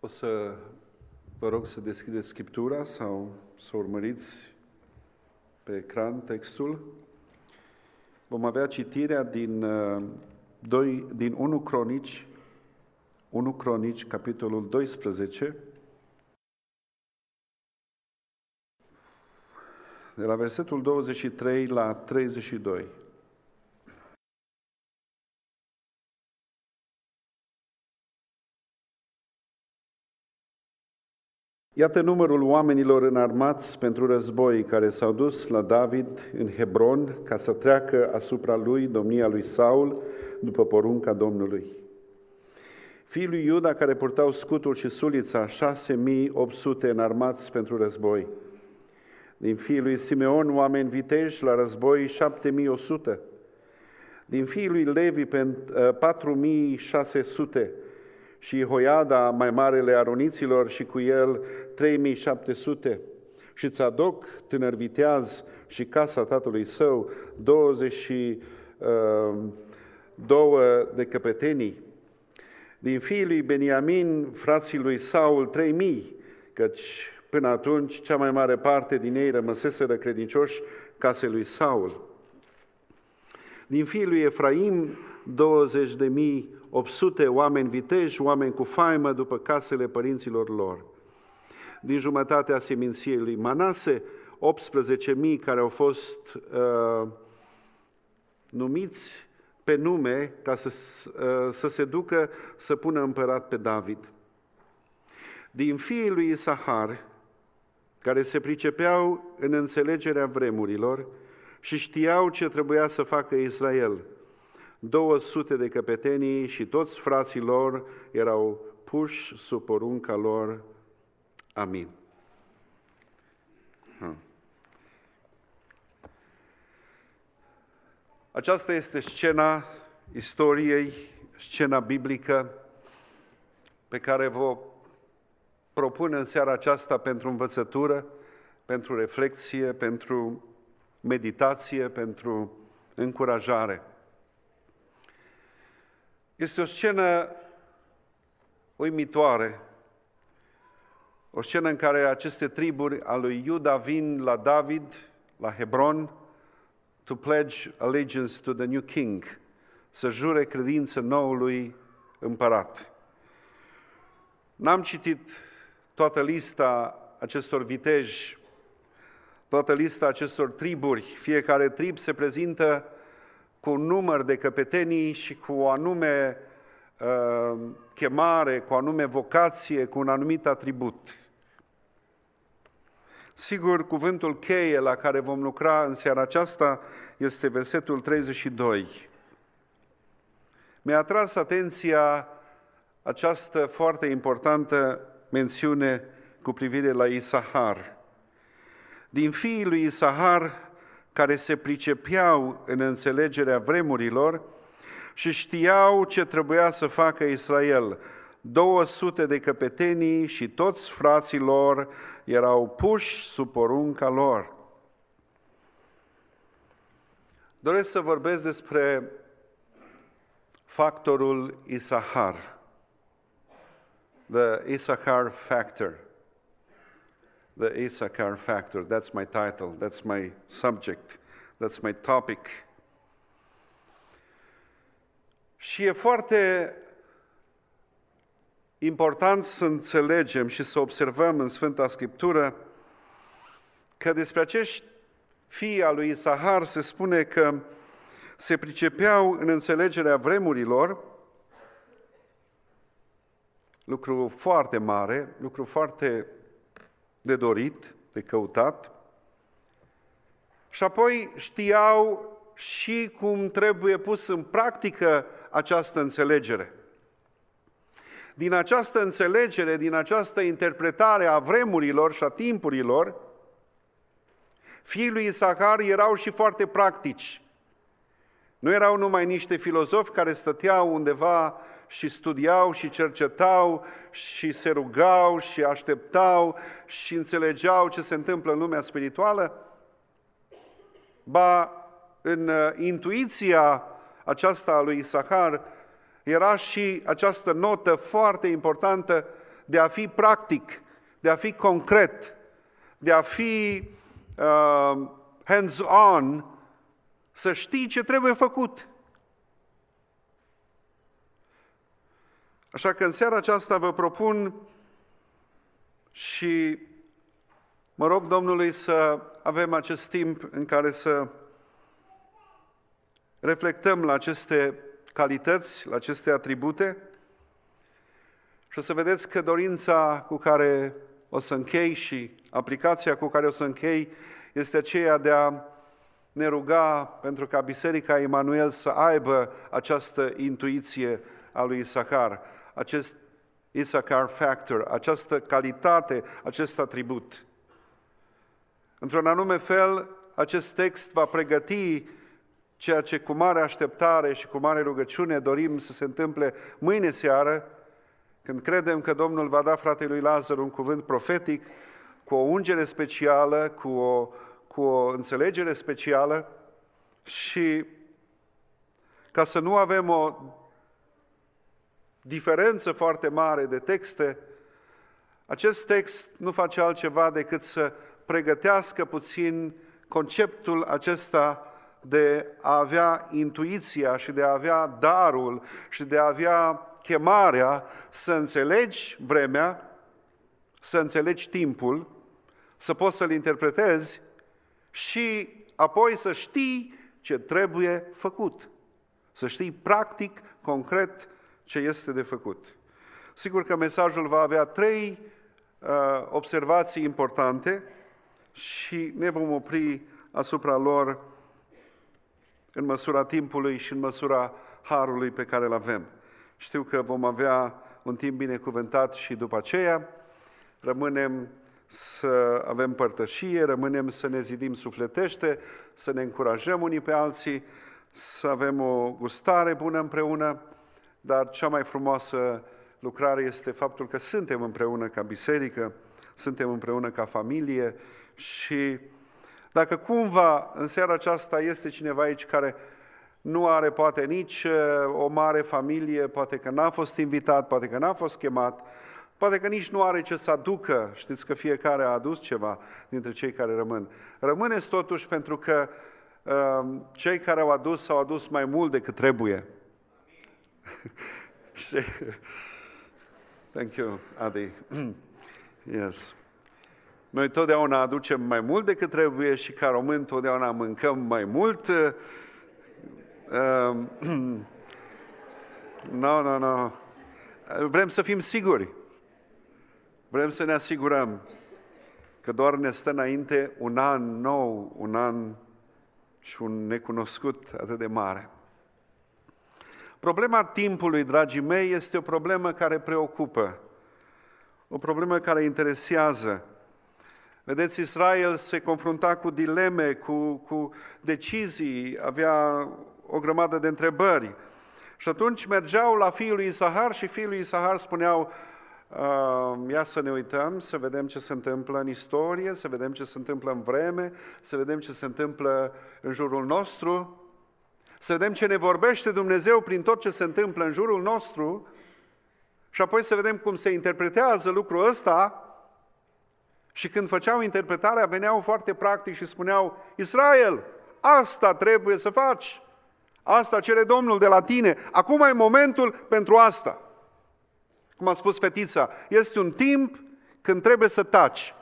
O să vă rog să deschideți Scriptura sau să urmăriți pe ecran textul. Vom avea citirea din 1 Cronici, capitolul 12, de la versetul 23 la 32. Iată numărul oamenilor înarmați pentru război care s-au dus la David în Hebron ca să treacă asupra lui domnia lui Saul după porunca Domnului. Fiii lui Iuda care purtau scutul și sulița, 6.800 înarmați pentru război. Din fiii lui Simeon, oameni viteji la război, 7.100. Din fiii lui Levi, 4.600. Și Hoiada, mai marele aroniților, și cu el 3.700. Și Țadoc, tânăr viteaz, și casa tatălui său, 22 de căpetenii. Din fiii lui Beniamin, frații lui Saul, 3.000, căci până atunci cea mai mare parte din ei rămăseseră credincioși casei lui Saul. Din fiii lui Efraim, 20.800 oameni viteji, oameni cu faimă după casele părinților lor. Din jumătatea seminției lui Manase, 18.000 care au fost numiți pe nume ca să se ducă să pună împărat pe David. Din fiii lui Isahar, care se pricepeau în înțelegerea vremurilor și știau ce trebuia să facă Israel, 200 de căpetenii și toți frații lor erau puși sub porunca lor. Amin. Aceasta este scena istoriei, scena biblică pe care vă propun în seara aceasta pentru învățătură, pentru reflexie, pentru meditație, pentru încurajare. Este o scenă uimitoare, o scenă în care aceste triburi a lui Iuda vin la David, la Hebron, to pledge allegiance to the new king, să jure credință noului împărat. N-am citit toată lista acestor viteji, toată lista acestor triburi. Fiecare trib se prezintă cu un număr de căpetenii și cu o anume chemare, cu o anume vocație, cu un anumit atribut. Sigur, cuvântul cheie la care vom lucra în seara aceasta este versetul 32. Mi-a atras atenția această foarte importantă mențiune cu privire la Isahar. Din fiii lui Isahar, care se pricepeau în înțelegerea vremurilor și știau ce trebuia să facă Israel, 200 de căpetenii și toți frații lor erau puși sub porunca lor. Doresc să vorbesc despre factorul Isahar, the Issachar factor. The Issachar factor, that's my title, that's my subject, that's my topic. Și e foarte important să înțelegem și să observăm în Sfânta Scriptură că despre acești fii al lui Isahar se spune că se pricepeau în înțelegerea vremurilor, lucru foarte mare, lucru foarte de dorit, de căutat, și apoi știau și cum trebuie pus în practică această înțelegere. Din această înțelegere, din această interpretare a vremurilor și a timpurilor, fiii lui Isahar erau și foarte practici. Nu erau numai niște filozofi care stăteau undeva și studiau și cercetau și se rugau și așteptau și înțelegeau ce se întâmplă în lumea spirituală, ba în intuiția aceasta a lui Isahar era și această notă foarte importantă de a fi practic, de a fi concret, de a fi hands-on, să știi ce trebuie făcut. Așa că în seara aceasta vă propun și mă rog Domnului să avem acest timp în care să reflectăm la aceste calități, la aceste atribute și să vedeți că dorința cu care o să închei și aplicația cu care o să închei este aceea de a ne ruga pentru ca Biserica Emanuel să aibă această intuiție a lui Isahar, acest Issachar factor, această calitate, acest atribut. Într-un anume fel, acest text va pregăti ceea ce cu mare așteptare și cu mare rugăciune dorim să se întâmple mâine seară, când credem că Domnul va da fratelui Lazar un cuvânt profetic, cu o ungere specială, cu o înțelegere specială și ca să nu avem o diferență foarte mare de texte, acest text nu face altceva decât să pregătească puțin conceptul acesta de a avea intuiția și de a avea darul și de a avea chemarea să înțelegi vremea, să înțelegi timpul, să poți să-l interpretezi și apoi să știi ce trebuie făcut. Să știi practic, concret, ce este de făcut. Sigur că mesajul va avea 3 observații importante și ne vom opri asupra lor în măsura timpului și în măsura harului pe care îl avem. Știu că vom avea un timp binecuvântat și după aceea rămânem să avem părtășie, rămânem să ne zidim sufletește, să ne încurajăm unii pe alții, să avem o gustare bună împreună, dar cea mai frumoasă lucrare este faptul că suntem împreună ca biserică, suntem împreună ca familie și dacă cumva în seara aceasta este cineva aici care nu are poate nici o mare familie, poate că n-a fost invitat, poate că n-a fost chemat, poate că nici nu are ce să aducă, știți că fiecare a adus ceva dintre cei care rămân. Rămâneți totuși pentru că cei care au adus mai mult decât trebuie. Thank you, Adi. Yes. Noi totdeauna aducem mai mult decât trebuie și ca români totdeauna mâncăm mai mult. No. Vrem să fim siguri. Vrem să ne asigurăm că doar ne stă înainte un an nou, un an și un necunoscut atât de mare. Problema timpului, dragii mei, este o problemă care preocupă, o problemă care interesează. Vedeți, Israel se confrunta cu dileme, cu decizii, avea o grămadă de întrebări. Și atunci mergeau la fiul lui Isahar și fiul lui Isahar spuneau, ia să ne uităm, să vedem ce se întâmplă în istorie, să vedem ce se întâmplă în vreme, să vedem ce se întâmplă în jurul nostru, să vedem ce ne vorbește Dumnezeu prin tot ce se întâmplă în jurul nostru și apoi să vedem cum se interpretează lucrul ăsta. Și când făceau interpretarea, veneau foarte practic și spuneau, Israel, asta trebuie să faci, asta cere Domnul de la tine, acum e momentul pentru asta. Cum a spus fetița, este un timp când trebuie să taci.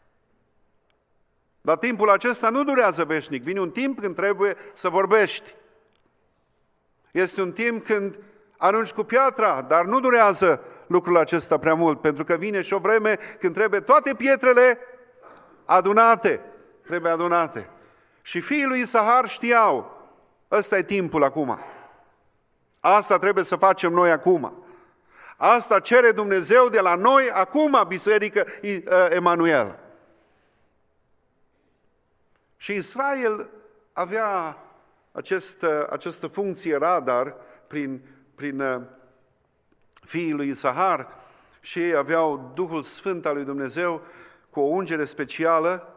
Dar timpul acesta nu durează veșnic, vine un timp când trebuie să vorbești. Este un timp când arunci cu piatra, dar nu durează lucrul acesta prea mult, pentru că vine și o vreme când trebuie toate pietrele adunate. Trebuie adunate. Și fiii lui Isahar știau, ăsta e timpul acum. Asta trebuie să facem noi acum. Asta cere Dumnezeu de la noi acum, Biserică Emanuel. Și Israel avea această funcție radar prin fiii lui Isahar și ei aveau Duhul Sfânt al lui Dumnezeu cu o ungere specială,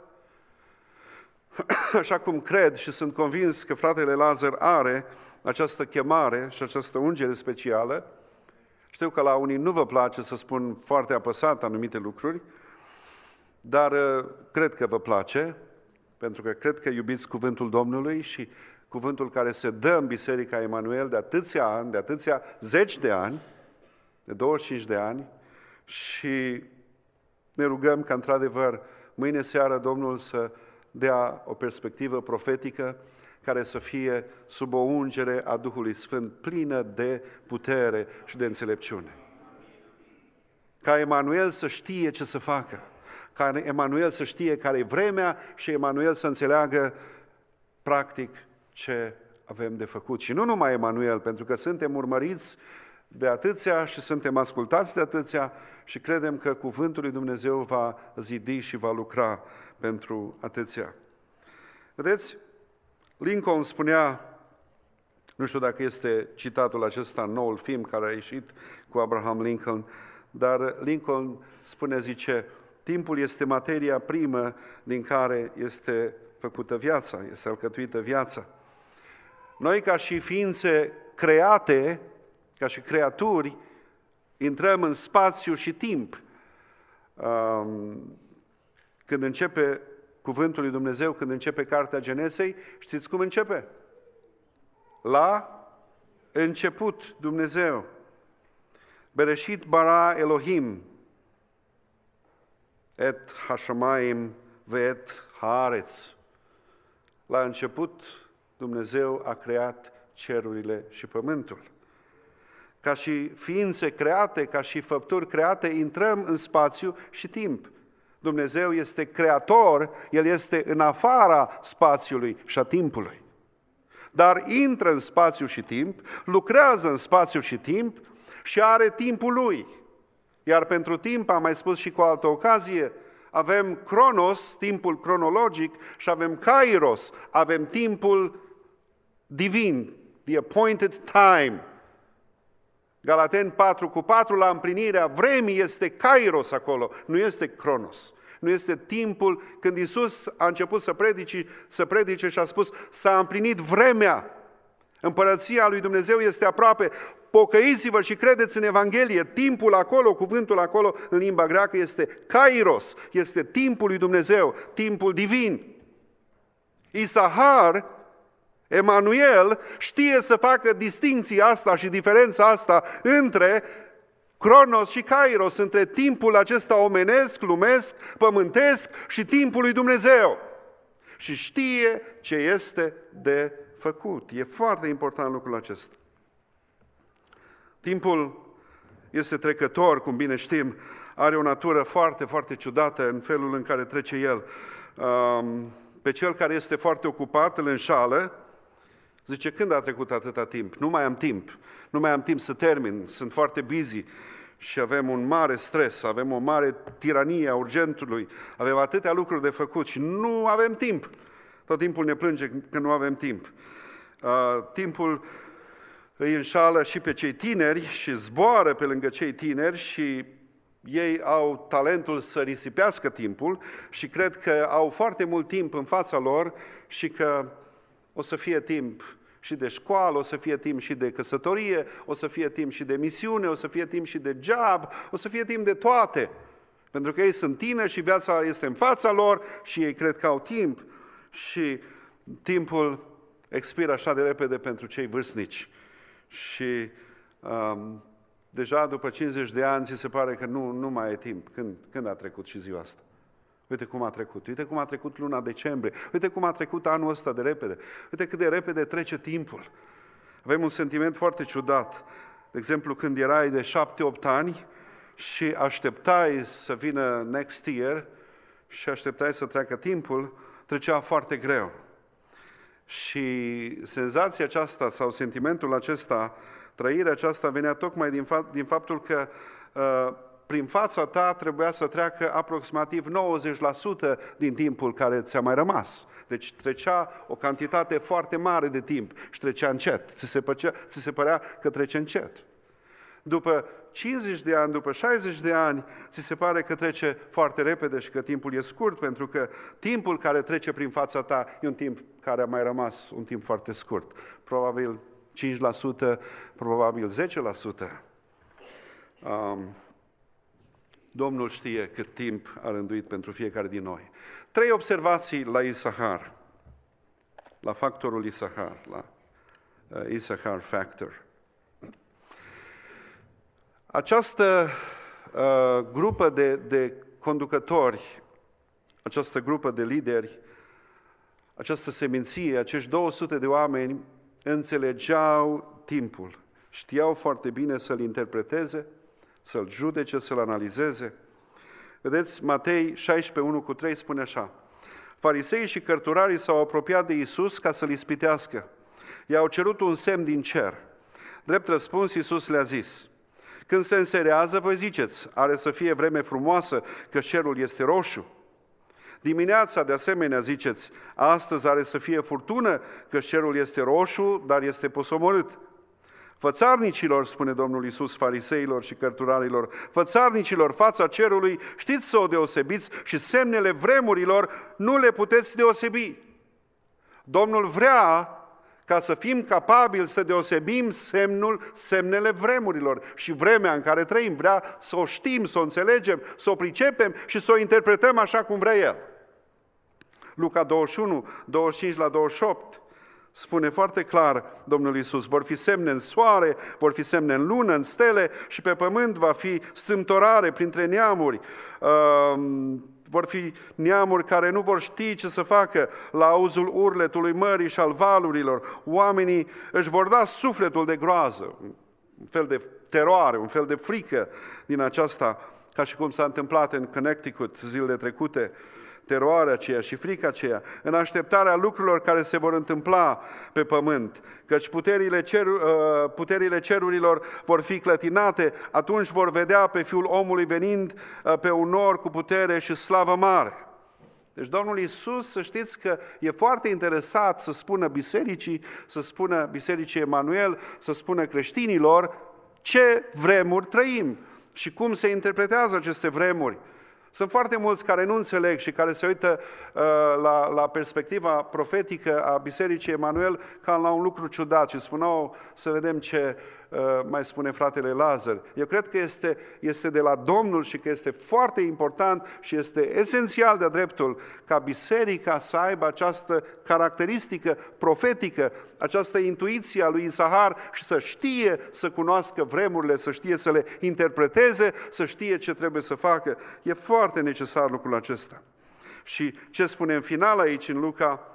așa cum cred și sunt convins că fratele Lazar are această chemare și această ungere specială Știu că la unii nu vă place să spun foarte apăsat anumite lucruri, dar cred că vă place, pentru că cred că iubiți cuvântul Domnului și cuvântul care se dă în Biserica Emanuel de atâția ani, de atâția zeci de ani, de 25 de ani, și ne rugăm ca într-adevăr mâine seară Domnul să dea o perspectivă profetică care să fie sub o ungere a Duhului Sfânt, plină de putere și de înțelepciune. Ca Emanuel să știe ce să facă, ca Emanuel să știe care e vremea și Emanuel să înțeleagă practic ce avem de făcut. Și nu numai Emanuel, pentru că suntem urmăriți de atâția și suntem ascultați de atâția și credem că cuvântul lui Dumnezeu va zidi și va lucra pentru atâția. Vedeți, Lincoln spunea, nu știu dacă este citatul acesta în noul film care a ieșit cu Abraham Lincoln, dar Lincoln spune, zice, timpul este materia primă din care este făcută viața, este alcătuită viața. Noi ca și ființe create, ca și creaturi, intrăm în spațiu și timp. Când începe cuvântul lui Dumnezeu, când începe cartea Genesei, știți cum începe? La început Dumnezeu. Bereshit bara Elohim et hashamayim ve'et haaretz. La început Dumnezeu a creat cerurile și pământul. Ca și ființe create, ca și făpturi create, intrăm în spațiu și timp. Dumnezeu este creator, El este în afara spațiului și a timpului. Dar intră în spațiu și timp, lucrează în spațiu și timp și are timpul Lui. Iar pentru timp, am mai spus și cu altă ocazie, avem Cronos, timpul cronologic, și avem Kairos, avem timpul divin, the appointed time. Galateni 4:4, la împlinirea vremii este Kairos acolo, nu este Cronos. Nu este timpul când Iisus a început să predice și a spus, s-a împlinit vremea. Împărăția lui Dumnezeu este aproape. Pocăiți-vă și credeți în Evanghelie. Timpul acolo, cuvântul acolo în limba greacă este Kairos, este timpul lui Dumnezeu, timpul divin. Isahar, Emanuel, știe să facă distincția asta și diferența asta între Cronos și Kairos, între timpul acesta omenesc, lumesc, pământesc și timpul lui Dumnezeu. Și știe ce este de făcut. E foarte important lucrul acesta. Timpul este trecător, cum bine știm, are o natură foarte, foarte ciudată în felul în care trece el. Pe cel care este foarte ocupat îl înșală, zice, când a trecut atâta timp? Nu mai am timp. Nu mai am timp să termin, sunt foarte busy și avem un mare stres, avem o mare tiranie a urgentului, avem atâtea lucruri de făcut și nu avem timp. Tot timpul ne plânge că nu avem timp. Timpul îi înșală și pe cei tineri și zboară pe lângă cei tineri și ei au talentul să risipească timpul și cred că au foarte mult timp în fața lor și că o să fie timp și de școală, o să fie timp și de căsătorie, o să fie timp și de misiune, o să fie timp și de job, o să fie timp de toate. Pentru că ei sunt tineri și viața este în fața lor și ei cred că au timp și timpul expiră așa de repede pentru cei vârstnici. Și deja după 50 de ani ți se pare că nu mai e timp. Când a trecut și ziua asta? Uite cum a trecut. Uite cum a trecut luna decembrie. Uite cum a trecut anul ăsta de repede. Uite cât de repede trece timpul. Avem un sentiment foarte ciudat. De exemplu, când erai de 7-8 ani și așteptai să vină next year și așteptai să treacă timpul, trecea foarte greu. Și senzația aceasta sau sentimentul acesta, trăirea aceasta venea tocmai din faptul că prin fața ta trebuia să treacă aproximativ 90% din timpul care ți-a mai rămas. Deci trecea o cantitate foarte mare de timp și trecea încet. Ți se părea că trece încet. După 50 de ani, după 60 de ani, ți se pare că trece foarte repede și că timpul e scurt, pentru că timpul care trece prin fața ta e un timp care a mai rămas, un timp foarte scurt. Probabil 5%, probabil 10%. Domnul știe cât timp a rânduit pentru fiecare din noi. 3 observații la Isahar, la factorul Isahar, la Isahar factor. Această grupă de conducători, această grupă de lideri, această seminție, acești 200 de oameni înțelegeau timpul. Știau foarte bine să-l interpreteze, să-l judece, să-l analizeze. Vedeți, Matei 16:1-3 spune așa: Fariseii și cărturarii s-au apropiat de Iisus ca să-l ispitească. I-au cerut un semn din cer. Drept răspuns, Iisus le-a zis: când se înserează, voi ziceți, are să fie vreme frumoasă, că cerul este roșu. Dimineața, de asemenea, ziceți, astăzi are să fie furtună, că cerul este roșu, dar este posomorât. Fățarnicilor, spune Domnul Iisus fariseilor și cărturarilor, fățarnicilor, fața cerului, știți să o deosebiți și semnele vremurilor nu le puteți deosebi. Domnul vrea ca să fim capabili să deosebim semnele vremurilor și vremea în care trăim. Vrea să o știm, să o înțelegem, să o pricepem și să o interpretăm așa cum vrea El. Luca 21, 25-28 spune foarte clar Domnul Iisus: vor fi semne în soare, vor fi semne în lună, în stele și pe pământ va fi strâmtorare printre neamuri. Vor fi neamuri care nu vor ști ce să facă la auzul urletului mării și al valurilor. Oamenii își vor da sufletul de groază, un fel de teroare, un fel de frică din aceasta, ca și cum s-a întâmplat în Connecticut zilele trecute, teroarea aceea și frica aceea, în așteptarea lucrurilor care se vor întâmpla pe pământ, căci puterile cerurilor vor fi clătinate, atunci vor vedea pe Fiul omului venind pe un nor cu putere și slavă mare. Deci Domnul Iisus, să știți că e foarte interesat să spună bisericii, să spună bisericii Emanuel, să spună creștinilor ce vremuri trăim și cum se interpretează aceste vremuri. Sunt foarte mulți care nu înțeleg și care se uită la perspectiva profetică a Bisericii Emanuel ca la un lucru ciudat și spuneau să vedem ce mai spune fratele Lazar. Eu cred că este de la Domnul și că este foarte important și este esențial de-a dreptul ca biserica să aibă această caracteristică profetică, această intuiție a lui Isahar și să știe să cunoască vremurile, să știe să le interpreteze, să știe ce trebuie să facă. E foarte necesar lucrul acesta. Și ce spune în final aici în Luca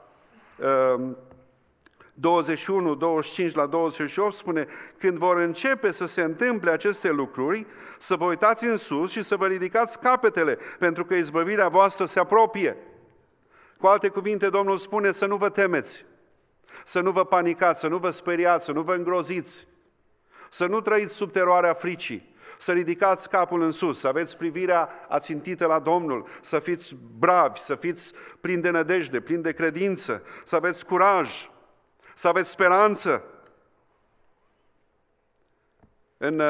21, 25-28 spune: când vor începe să se întâmple aceste lucruri, să vă uitați în sus și să vă ridicați capetele, pentru că izbăvirea voastră se apropie. Cu alte cuvinte, Domnul spune să nu vă temeți, să nu vă panicați, să nu vă speriați, să nu vă îngroziți, să nu trăiți sub teroarea fricii, să ridicați capul în sus, să aveți privirea ațintită la Domnul, să fiți bravi, să fiți plini de nădejde, plini de credință, să aveți curaj, să aveți speranță. În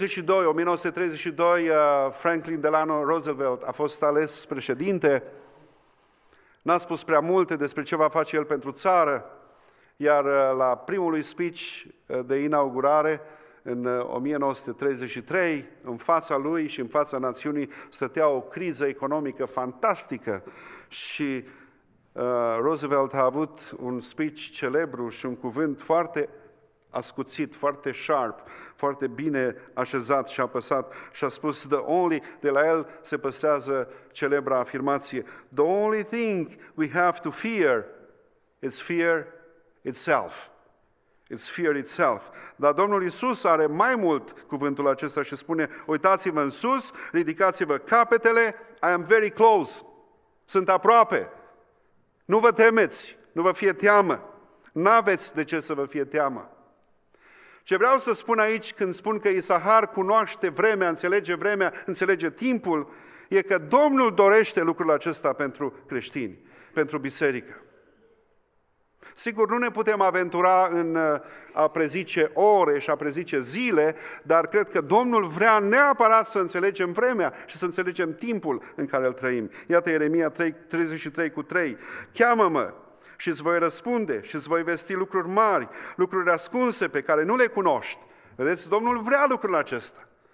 1932, Franklin Delano Roosevelt a fost ales președinte. N-a spus prea multe despre ce va face el pentru țară, iar la primul lui speech de inaugurare, în 1933, în fața lui și în fața națiunii stătea o criză economică fantastică și Roosevelt a avut un speech celebru și un cuvânt foarte ascuțit, foarte sharp, foarte bine așezat și apăsat și a spus de la el se păstrează celebra afirmație: the only thing we have to fear is fear itself. It's fear itself. Dar Domnul Iisus are mai mult cuvântul acesta și spune: uitați-vă în sus, ridicați-vă capetele, I am very close. Sunt aproape. Nu vă temeți, nu vă fie teamă. N-aveți de ce să vă fie teamă. Ce vreau să spun aici când spun că Isahar cunoaște vremea, înțelege timpul, e că Domnul dorește lucrul acesta pentru creștini, pentru biserică. Sigur, nu ne putem aventura în a prezice ore și a prezice zile, dar cred că Domnul vrea neapărat să înțelegem vremea și să înțelegem timpul în care îl trăim. Iată Ieremia 33:3. Cheamă-mă și îți voi răspunde și îți voi vesti lucruri mari, lucruri ascunse pe care nu le cunoști. Vedeți, Domnul vrea lucrul acesta.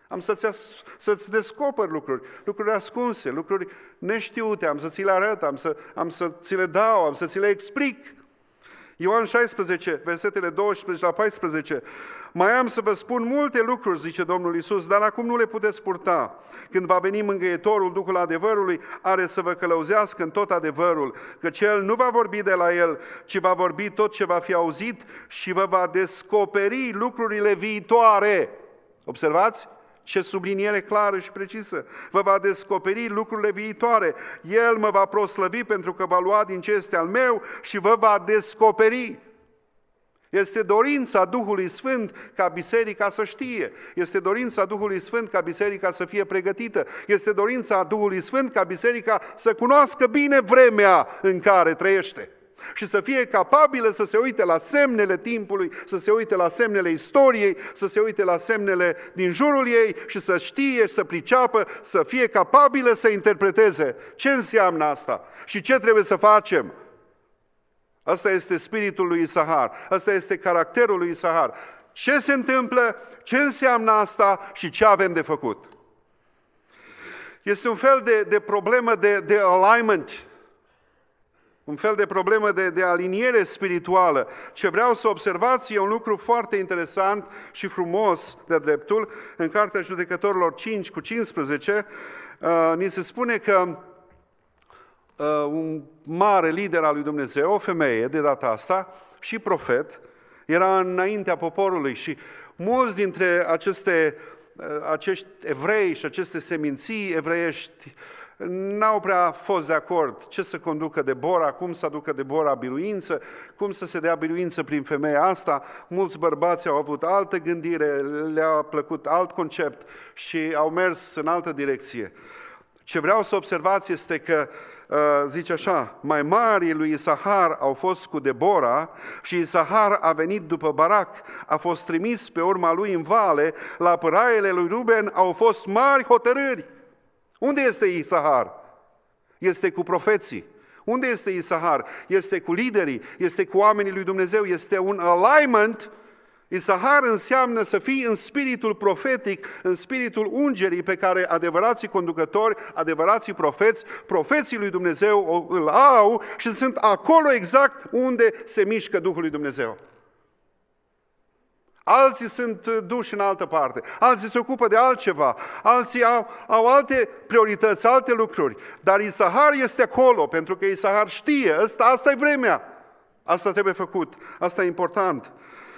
Am să-ți descoper lucruri ascunse, lucruri neștiute, am să ți le arăt, am să ți le dau, am să ți le explic. Ioan 16, versetele 12 la 14. Mai am să vă spun multe lucruri, zice Domnul Iisus, dar acum nu le puteți purta. Când va veni Mângâietorul, Duhul adevărului, are să vă călăuzească în tot adevărul, căci El nu va vorbi de la El, ci va vorbi tot ce va fi auzit și vă va descoperi lucrurile viitoare. Observați? Ce subliniere clară și precisă. Vă va descoperi lucrurile viitoare. El mă va proslăvi pentru că va lua din ce este al meu și vă va descoperi. Este dorința Duhului Sfânt ca biserica să știe. Este dorința Duhului Sfânt ca biserica să fie pregătită. Este dorința Duhului Sfânt ca biserica să cunoască bine vremea în care trăiește. Și să fie capabilă să se uite la semnele timpului, să se uite la semnele istoriei, să se uite la semnele din jurul ei și să știe, să priceapă, să fie capabilă să interpreteze ce înseamnă asta și ce trebuie să facem. Asta este spiritul lui Isahar, asta este caracterul lui Isahar. Ce se întâmplă, ce înseamnă asta și ce avem de făcut. Este un fel de problemă de alignment, un fel de problemă de aliniere spirituală. Ce vreau să observați e un lucru foarte interesant și frumos de dreptul. În Cartea Judecătorilor 5:15 ni se spune că un mare lider al lui Dumnezeu, o femeie de data asta, și profet, era înaintea poporului și mulți dintre acești evrei și aceste seminții evreiești n-au prea fost de acord ce să conducă Debora, cum să aducă Debora biruință, cum să se dea biruință prin femeia asta. Mulți bărbați au avut altă gândire, le-a plăcut alt concept și au mers în altă direcție. Ce vreau să observați este că zice așa, mai marii lui Isahar au fost cu Debora și Isahar a venit după Barac, a fost trimis pe urma lui în vale, la pâraiele lui Ruben au fost mari hotărâri. Unde este Isahar? Este cu profeții. Unde este Isahar? Este cu liderii, este cu oamenii lui Dumnezeu, este un alignment. Isahar înseamnă să fii în spiritul profetic, în spiritul ungerii pe care adevărații conducători, adevărații profeți, profeții lui Dumnezeu îl au și sunt acolo exact unde se mișcă Duhul lui Dumnezeu. Alții sunt duși în altă parte, alții se ocupă de altceva, alții au alte priorități, alte lucruri. Dar Isahar este acolo, pentru că Isahar știe, asta e vremea, asta trebuie făcut, asta e important.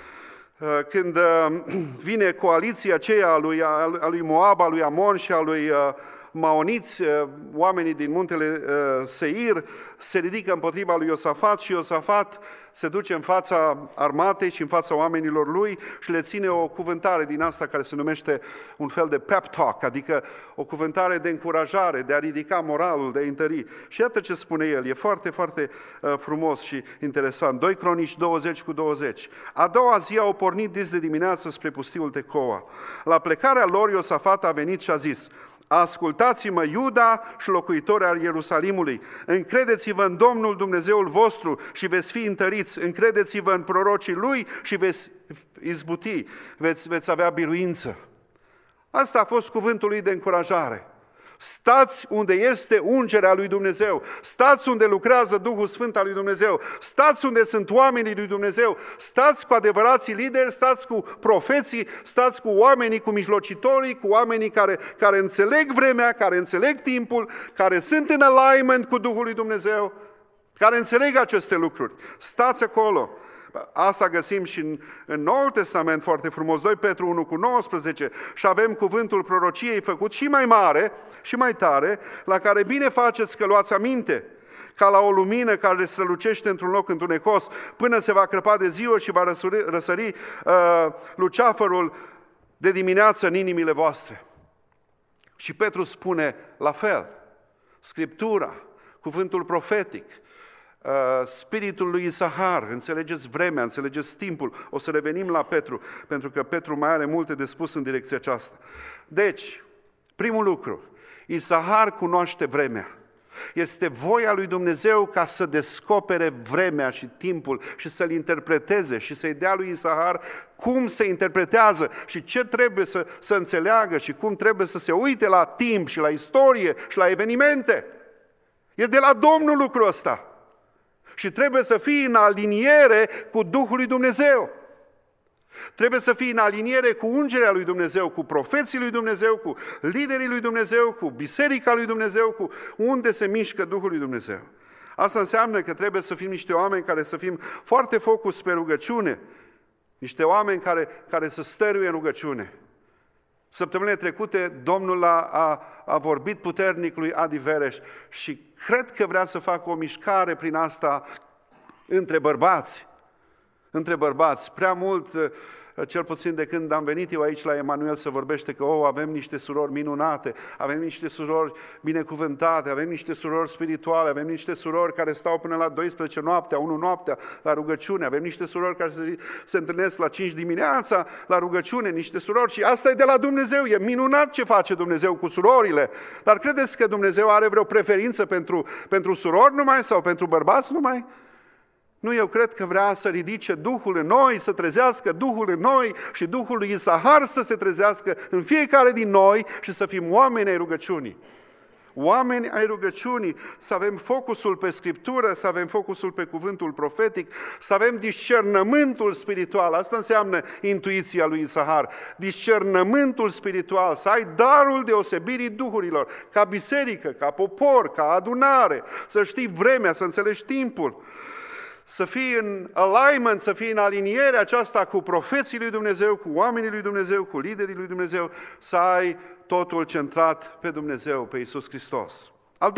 Când vine coaliția aceea a lui Moab, a lui Amon și a lui Maoniți, oamenii din muntele Seir, se ridică împotriva lui Iosafat și Iosafat se duce în fața armatei și în fața oamenilor lui și le ține o cuvântare din asta care se numește un fel de pep talk, adică o cuvântare de încurajare, de a ridica moralul, de a întări. Și iată ce spune el, e foarte, foarte frumos și interesant. 2 Cronici 20:20. A doua zi au pornit dis de dimineață spre pustiul Tecoa. La plecarea lor Iosafat a venit și a zis: ascultați-mă, Iuda și locuitori al Ierusalimului, încredeți-vă în Domnul Dumnezeul vostru și veți fi întăriți, încredeți-vă în prorocii Lui și veți izbuti, veți avea biruință. Asta a fost cuvântul lui de încurajare. Stați unde este ungerea lui Dumnezeu, stați unde lucrează Duhul Sfânt al lui Dumnezeu, stați unde sunt oamenii lui Dumnezeu, stați cu adevărații lideri, stați cu profeții, stați cu oamenii, cu mijlocitorii, cu oamenii care înțeleg vremea, care înțeleg timpul, care sunt în alignment cu Duhul lui Dumnezeu, care înțeleg aceste lucruri. Stați acolo. Asta găsim și în Noul Testament foarte frumos, 2 Petru 1:19, și avem cuvântul prorociei făcut și mai mare și mai tare, la care bine faceți că luați aminte, ca la o lumină care strălucește într-un loc întunecos, până se va crăpa de ziua și va răsări luceafărul de dimineață în inimile voastre. Și Petru spune la fel, Scriptura, cuvântul profetic, spiritul lui Isahar, înțelegeți vremea, înțelegeți timpul. O să revenim la Petru, pentru că Petru mai are multe de spus în direcția aceasta. Deci, primul lucru, Isahar cunoaște vremea. Este voia lui Dumnezeu ca să descopere vremea și timpul și să-l interpreteze și să-i dea lui Isahar cum se interpretează și ce trebuie să înțeleagă și cum trebuie să se uite la timp și la istorie și la evenimente. E de la Domnul lucrul ăsta. Și trebuie să fii în aliniere cu Duhul lui Dumnezeu. Trebuie să fii în aliniere cu ungerea lui Dumnezeu, cu profeții lui Dumnezeu, cu liderii lui Dumnezeu, cu biserica lui Dumnezeu, cu unde se mișcă Duhul lui Dumnezeu. Asta înseamnă că trebuie să fim niște oameni care să fim foarte focus pe rugăciune, niște oameni care să stăruie în rugăciune. Săptămânile trecute, Domnul a vorbit puternic lui Adi Vereș și cred că vrea să facă o mișcare prin asta între bărbați. Între bărbați. Prea mult, cel puțin de când am venit eu aici la Emanuel, să vorbește că avem niște surori minunate, avem niște surori binecuvântate, avem niște surori spirituale, avem niște surori care stau până la 12 noaptea, 1 noaptea la rugăciune, avem niște surori care se întâlnesc la 5 dimineața la rugăciune, niște surori și asta e de la Dumnezeu, e minunat ce face Dumnezeu cu surorile, dar credeți că Dumnezeu are vreo preferință pentru surori numai sau pentru bărbați numai? Nu, eu cred că vrea să ridice Duhul în noi, să trezească Duhul în noi și Duhul lui Isahar să se trezească în fiecare din noi și să fim oameni ai rugăciunii. Oameni ai rugăciunii, să avem focusul pe Scriptură, să avem focusul pe cuvântul profetic, să avem discernământul spiritual. Asta înseamnă intuiția lui Isahar. Discernământul spiritual, să ai darul deosebirii duhurilor, ca biserică, ca popor, ca adunare, să știi vremea, să înțelegi timpul. Să fii în alignment, să fii în aliniere aceasta cu profeții lui Dumnezeu, cu oamenii lui Dumnezeu, cu liderii lui Dumnezeu, să ai totul centrat pe Dumnezeu, pe Iisus Hristos. Al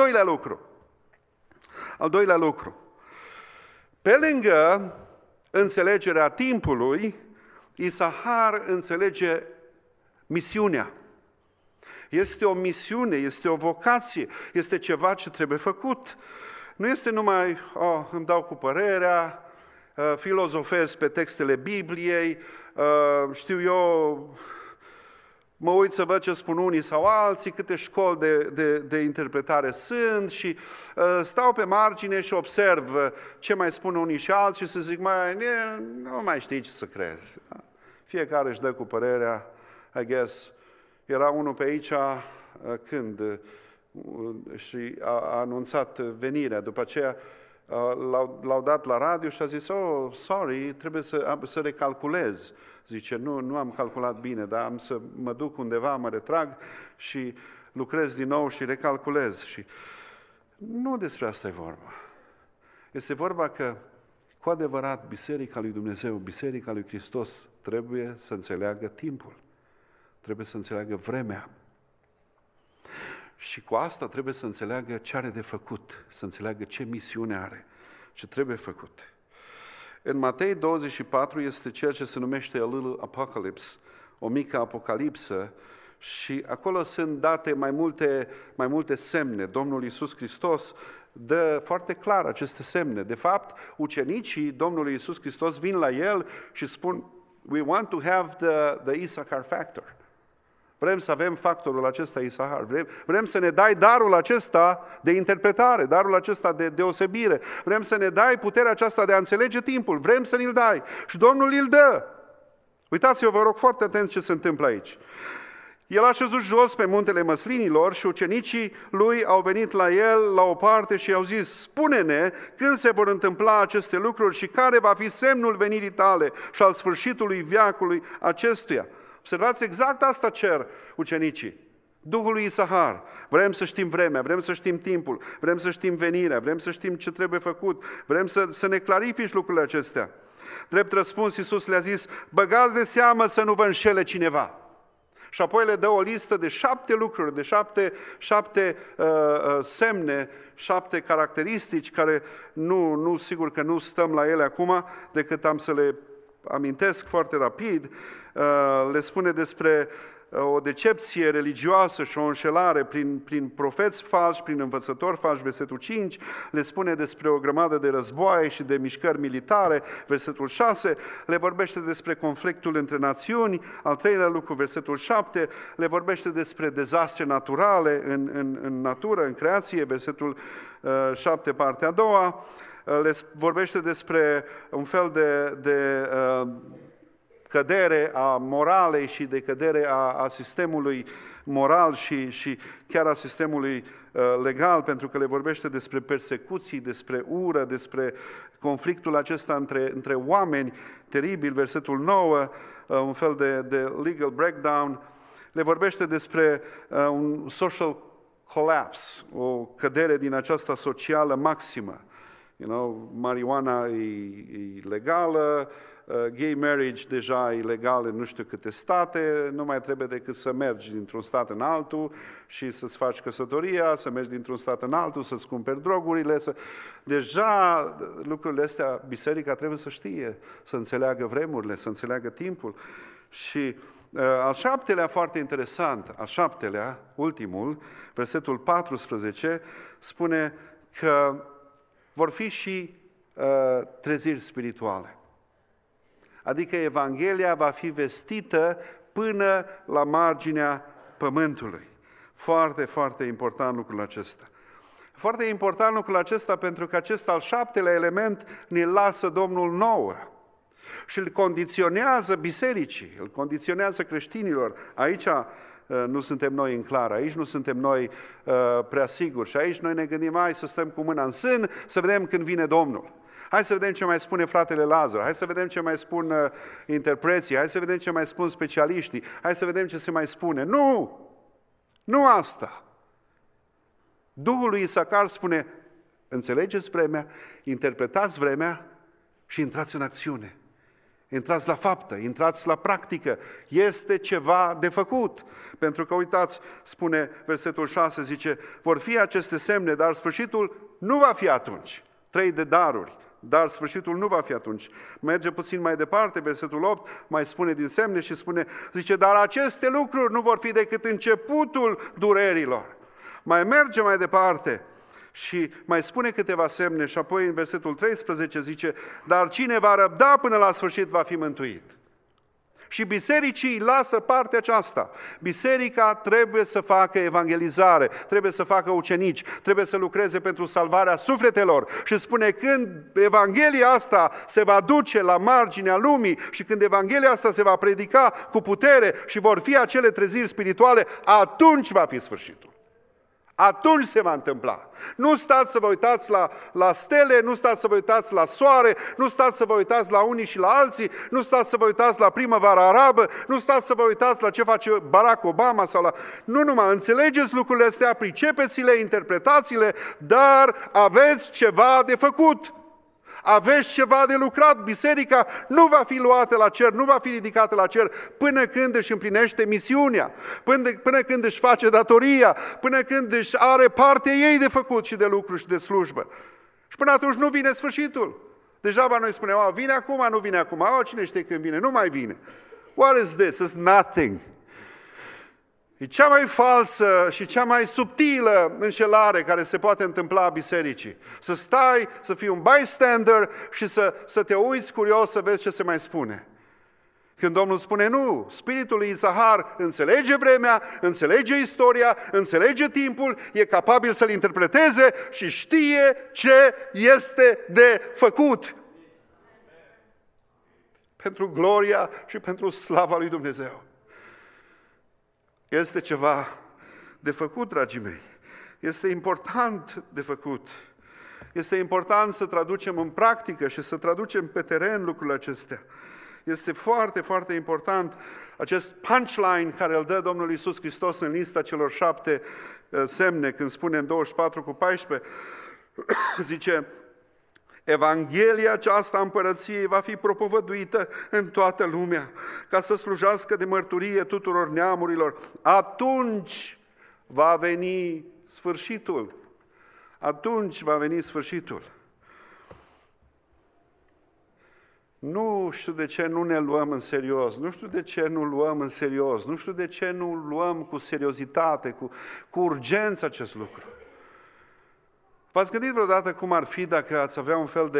doilea lucru. Pe lângă înțelegerea timpului, Isahar înțelege misiunea. Este o misiune, este o vocație, este ceva ce trebuie făcut. Nu este numai, îmi dau cu părerea, filozofez pe textele Bibliei, știu eu, mă uit să văd ce spun unii sau alții, câte școli de interpretare sunt și stau pe margine și observ ce mai spun unii și alții și să zic, nu mai știi ce să crezi. Fiecare își dă cu părerea, I guess. Era unul pe aici când și a anunțat venirea. După aceea l-au dat la radio și a zis, sorry, trebuie să recalculez. Zice, nu am calculat bine, dar am să mă duc undeva, mă retrag și lucrez din nou și recalculez. Și nu despre asta e vorba. Este vorba că, cu adevărat, Biserica lui Dumnezeu, Biserica lui Hristos trebuie să înțeleagă timpul. Trebuie să înțeleagă vremea. Și cu asta trebuie să înțeleagă ce are de făcut, să înțeleagă ce misiune are, ce trebuie făcut. În Matei 24 este ceea ce se numește a little apocalypse, o mică apocalipsă, și acolo sunt date mai multe semne. Domnul Iisus Hristos dă foarte clar aceste semne. De fapt, ucenicii Domnului Iisus Hristos vin la El și spun, we want to have the Issachar factor. Vrem să avem factorul acesta Isahar, vrem să ne dai darul acesta de interpretare, darul acesta de deosebire, vrem să ne dai puterea aceasta de a înțelege timpul, vrem să ne-l dai și Domnul îl dă. Uitați-vă, vă rog foarte atent ce se întâmplă aici. El a șezut jos pe muntele măslinilor și ucenicii lui au venit la el la o parte și i-au zis, spune-ne când se vor întâmpla aceste lucruri și care va fi semnul venirii tale și al sfârșitului veacului acestuia. Observați, exact asta cer ucenicii. Duhul lui Isahar. Vrem să știm vremea, vrem să știm timpul, vrem să știm venirea, vrem să știm ce trebuie făcut, vrem să ne clarifici lucrurile acestea. Drept răspuns, Iisus le-a zis, băgați de seamă să nu vă înșele cineva. Și apoi le dă o listă de 7 lucruri, de 7 semne, 7 caracteristici, care nu sigur că nu stăm la ele acum, decât am să le amintesc foarte rapid. Le spune despre o decepție religioasă și o înșelare prin profeți falși, prin învățători falși, versetul 5, le spune despre o grămadă de războaie și de mișcări militare, versetul 6, le vorbește despre conflictul între națiuni, al treilea lucru, versetul 7, le vorbește despre dezastre naturale în natură, în creație, versetul 7, partea a doua, le vorbește despre un fel de cădere a moralei și de cădere a sistemului moral și chiar a sistemului legal, pentru că le vorbește despre persecuții, despre ură, despre conflictul acesta între oameni, teribil, versetul 9, un fel de legal breakdown, le vorbește despre un social collapse, o cădere din aceasta socială maximă. Marijuana e legală, gay marriage deja e legal în nu știu câte state, nu mai trebuie decât să mergi dintr-un stat în altul și să-ți faci căsătoria, să mergi dintr-un stat în altul, să-ți cumperi drogurile. Deja lucrurile astea, biserica trebuie să știe, să înțeleagă vremurile, să înțeleagă timpul. Și al șaptelea, foarte interesant, al șaptelea, ultimul, versetul 14, spune că vor fi și treziri spirituale. Adică Evanghelia va fi vestită până la marginea pământului. Foarte, foarte important lucrul acesta. Foarte important lucrul acesta pentru că acest al șaptelea element ne lasă Domnul nouă și îl condiționează bisericii, îl condiționează creștinilor. Aici nu suntem noi în clar, aici nu suntem noi prea siguri și aici noi ne gândim, hai să stăm cu mâna în sân, să vedem când vine Domnul. Hai să vedem ce mai spune fratele Lazar, hai să vedem ce mai spun interpreții, hai să vedem ce mai spun specialiștii, hai să vedem ce se mai spune. Nu! Nu asta! Duhul lui Isacar spune, înțelegeți vremea, interpretați vremea și intrați în acțiune. Intrați la faptă, intrați la practică. Este ceva de făcut. Pentru că, uitați, spune versetul 6, zice, vor fi aceste semne, dar sfârșitul nu va fi atunci. 3 de daruri, dar sfârșitul nu va fi atunci. Merge puțin mai departe, versetul 8, mai spune din semne și spune, zice, dar aceste lucruri nu vor fi decât începutul durerilor. Mai merge mai departe și mai spune câteva semne și apoi în versetul 13 zice, dar cine va răbda până la sfârșit va fi mântuit. Și bisericii lasă partea aceasta. Biserica trebuie să facă evangelizare, trebuie să facă ucenici, trebuie să lucreze pentru salvarea sufletelor. Și spune, când Evanghelia asta se va duce la marginea lumii și când Evanghelia asta se va predica cu putere și vor fi acele treziri spirituale, atunci va fi sfârșitul. Atunci se va întâmpla. Nu stați să vă uitați la stele, nu stați să vă uitați la soare, nu stați să vă uitați la unii și la alții, nu stați să vă uitați la primăvara arabă, nu stați să vă uitați la ce face Barack Obama sau la... Nu numai, înțelegeți lucrurile astea, pricepeți-le, interpretați-le, dar aveți ceva de făcut. Aveți ceva de lucrat. Biserica nu va fi luată la cer, nu va fi ridicată la cer până când își împlinește misiunea, până când își face datoria, până când își are partea ei de făcut și de lucru și de slujbă. Și până atunci nu vine sfârșitul. Degeaba noi spunem, vine acum, nu vine acum, cine știe când vine, nu mai vine. What is this? It's nothing. E cea mai falsă și cea mai subtilă înșelare care se poate întâmpla bisericii. Să stai, să fii un bystander și să te uiți curios să vezi ce se mai spune. Când Domnul spune nu, spiritul lui Isahar înțelege vremea, înțelege istoria, înțelege timpul, e capabil să-l interpreteze și știe ce este de făcut. Pentru gloria și pentru slava lui Dumnezeu. Este ceva de făcut, dragii mei. Este important de făcut. Este important să traducem în practică și să traducem pe teren lucrurile acestea. Este foarte, foarte important acest punchline care îl dă Domnul Iisus Hristos în lista celor 7 semne, când spune în 24:14, zice, Evanghelia aceasta a împărăției va fi propovăduită în toată lumea, ca să slujească de mărturie tuturor neamurilor. Atunci va veni sfârșitul. Atunci va veni sfârșitul. Nu știu de ce nu ne luăm în serios, nu știu de ce nu luăm în serios, nu știu de ce nu luăm cu seriozitate, cu urgență acest lucru. V-ați gândit vreodată cum ar fi dacă ați avea un fel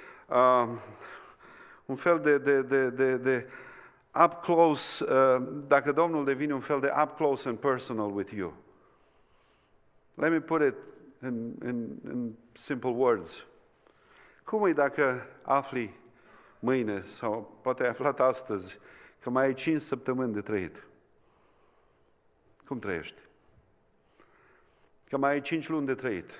de up close, dacă Domnul devine un fel de up close and personal with you? Let me put it in simple words. Cum e dacă afli mâine, sau poate ai aflat astăzi, că mai ai 5 săptămâni de trăit? Cum trăiești? Că mai ai 5 luni de trăit.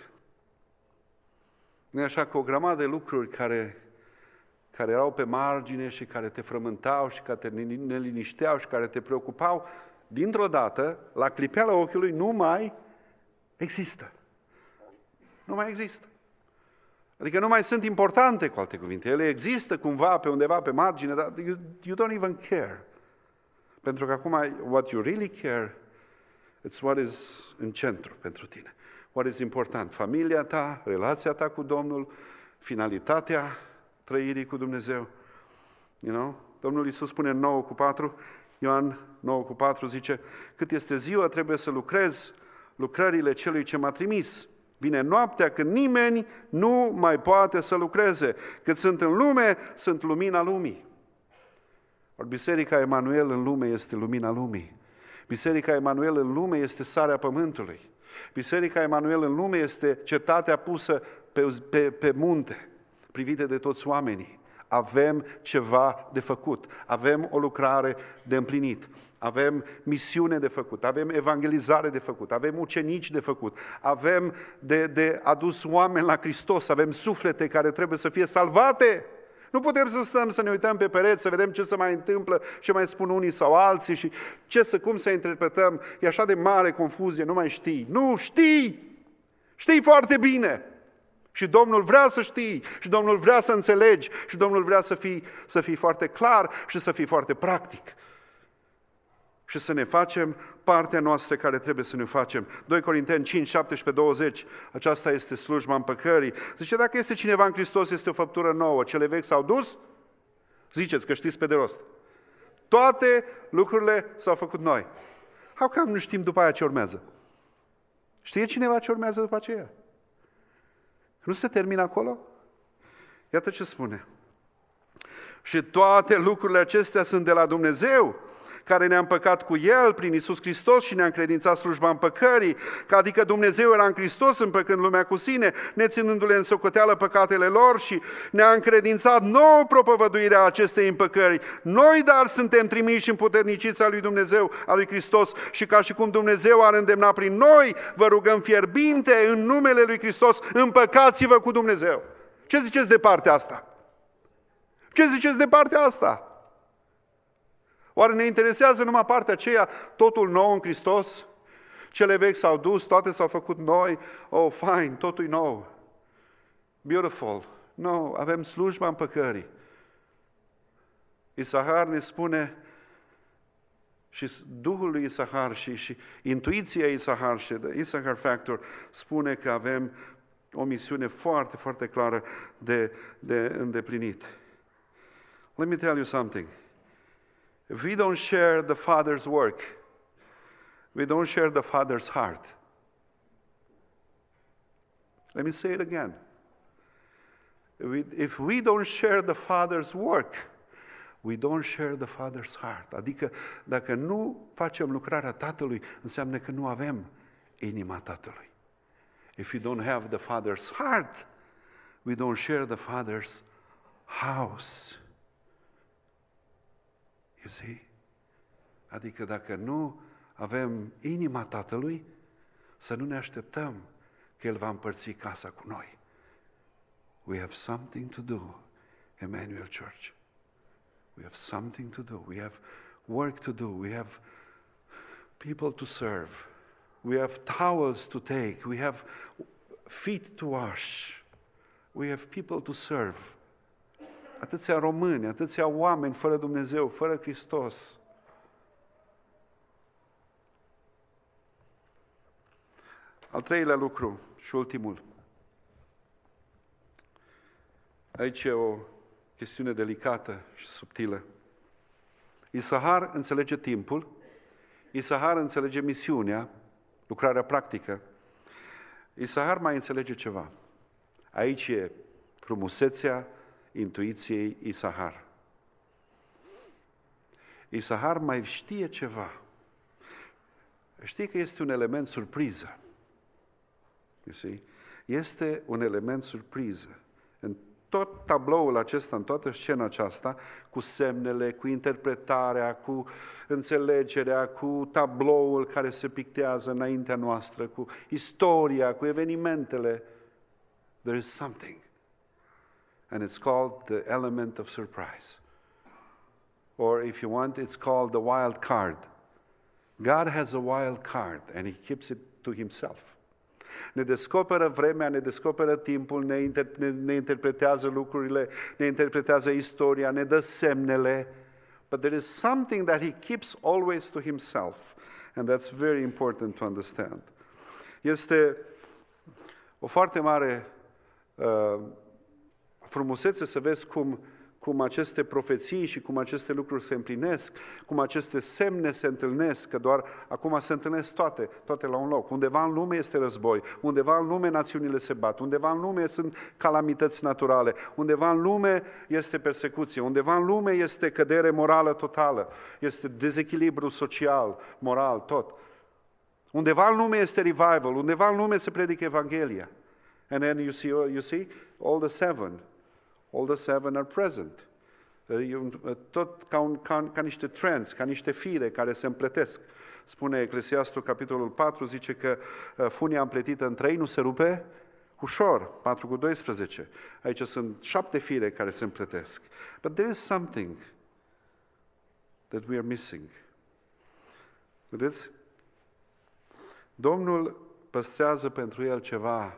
Nu e așa că o grămadă de lucruri care erau pe margine și care te frământau și care te nelinișteau și care te preocupau, dintr-o dată, la clipeala ochiului, nu mai există. Nu mai există. Adică nu mai sunt importante, cu alte cuvinte. Ele există cumva pe undeva pe margine, dar you don't even care. Pentru că acum, what you really care, it's what is în centru pentru tine. What is important? Familia ta, relația ta cu Domnul, finalitatea trăirii cu Dumnezeu. You know? Domnul Iisus spune în 9:4, Ioan 9:4 zice, cât este ziua, trebuie să lucrez lucrările celui ce m-a trimis. Vine noaptea când nimeni nu mai poate să lucreze. Cât sunt în lume, sunt lumina lumii. Ori Biserica Emanuel în lume este lumina lumii. Biserica Emanuel în lume este sarea pământului. Biserica Emanuel în lume este cetatea pusă pe munte, privită de toți oamenii. Avem ceva de făcut, avem o lucrare de împlinit, avem misiune de făcut, avem evangelizare de făcut, avem ucenici de făcut, avem de adus oameni la Hristos, avem suflete care trebuie să fie salvate. Nu putem să stăm să ne uităm pe pereți, să vedem ce se mai întâmplă, ce mai spun unii sau alții și cum să interpretăm. E așa de mare confuzie, nu mai știi. Nu, știi! Știi foarte bine! Și Domnul vrea să știi, și Domnul vrea să înțelegi, și Domnul vrea să fii foarte clar și să fii foarte practic. Și să ne facem partea noastră care trebuie să ne facem. 2 Corinteni 5, 17, 20, aceasta este slujba împăcării. Zice, dacă este cineva în Hristos, este o făptură nouă. Cele vechi s-au dus? Ziceți că știți pe de rost. Toate lucrurile s-au făcut noi. How come nu știm după aia ce urmează? Știe cineva ce urmează după aceea? Nu se termină acolo? Iată ce spune. Și toate lucrurile acestea sunt de la Dumnezeu, care ne-a împăcat cu El prin Iisus Hristos și ne-a încredințat slujba împăcării, că adică Dumnezeu era în Hristos împăcând lumea cu sine, neținându-le în socoteală păcatele lor și ne-a încredințat nouă propovăduirea acestei împăcări. Noi, dar, suntem trimiși împuterniciți al lui Dumnezeu, al lui Hristos și ca și cum Dumnezeu ar îndemna prin noi, vă rugăm fierbinte în numele lui Hristos, împăcați-vă cu Dumnezeu. Ce ziceți de partea asta? Ce ziceți de partea asta? Oare ne interesează numai partea aceea, totul nou în Hristos? Cele vechi s-au dus, toate s-au făcut noi, oh, fine, totul e nou. Beautiful. No, avem slujba împăcării. Isahar ne spune, și Duhul lui Isahar și intuiția Isahar și the Isahar Factor spune că avem o misiune foarte, foarte clară de îndeplinit. Let me tell you something. If we don't share the Father's work, we don't share the Father's heart. Let me say it again. If we don't share the Father's work, we don't share the Father's heart. Adică, dacă nu facem lucrarea Tatălui, înseamnă că nu avem inima Tatălui. If we don't have the Father's heart, we don't share the Father's house. You see? Adică dacă nu avem inima Tatălui, să nu ne așteptăm că El va împărți casa cu noi. We have something to do, Emmanuel Church. We have something to do. We have work to do. We have people to serve. We have towels to take. We have feet to wash. We have people to serve. Atâția români, atâția oameni fără Dumnezeu, fără Hristos. Al treilea lucru și ultimul. Aici e chestiune delicată și subtilă. Isahar înțelege timpul, Isahar înțelege misiunea, lucrarea practică. Isahar mai înțelege ceva. Aici e frumusețea intuiției Isahar. Isahar mai știe ceva. Știi că este un element surpriză. You see? Este un element surpriză. În tot tabloul acesta, în toată scena aceasta, cu semnele, cu interpretarea, cu înțelegerea, cu tabloul care se pictează înaintea noastră, cu istoria, cu evenimentele, there is something. And it's called the element of surprise. Or if you want, it's called the wild card. God has a wild card and He keeps it to Himself. Ne descoperă vremea, ne descoperă timpul, ne interpretează lucrurile, ne interpretează istoria, ne dă semnele. But there is something that He keeps always to Himself. And that's very important to understand. Este o foarte mare frumusețe să vezi cum aceste profeții și cum aceste lucruri se împlinesc, cum aceste semne se întâlnesc, că doar acum se întâlnesc toate la un loc. Undeva în lume este război, undeva în lume națiunile se bat, undeva în lume sunt calamități naturale, undeva în lume este persecuție, undeva în lume este cădere morală totală, este dezechilibru social, moral, tot. Undeva în lume este revival, undeva în lume se predică Evanghelia. And then you see all the seven are present. Tot ca niște trends, ca niște fire care se împletesc. Spune Eclesiastul, capitolul 4, zice că funia împletită în 3 nu se rupe ușor, 4:12. Aici sunt 7 fire care se împletesc. But there is something that we are missing. Vedeți? Domnul păstrează pentru el ceva.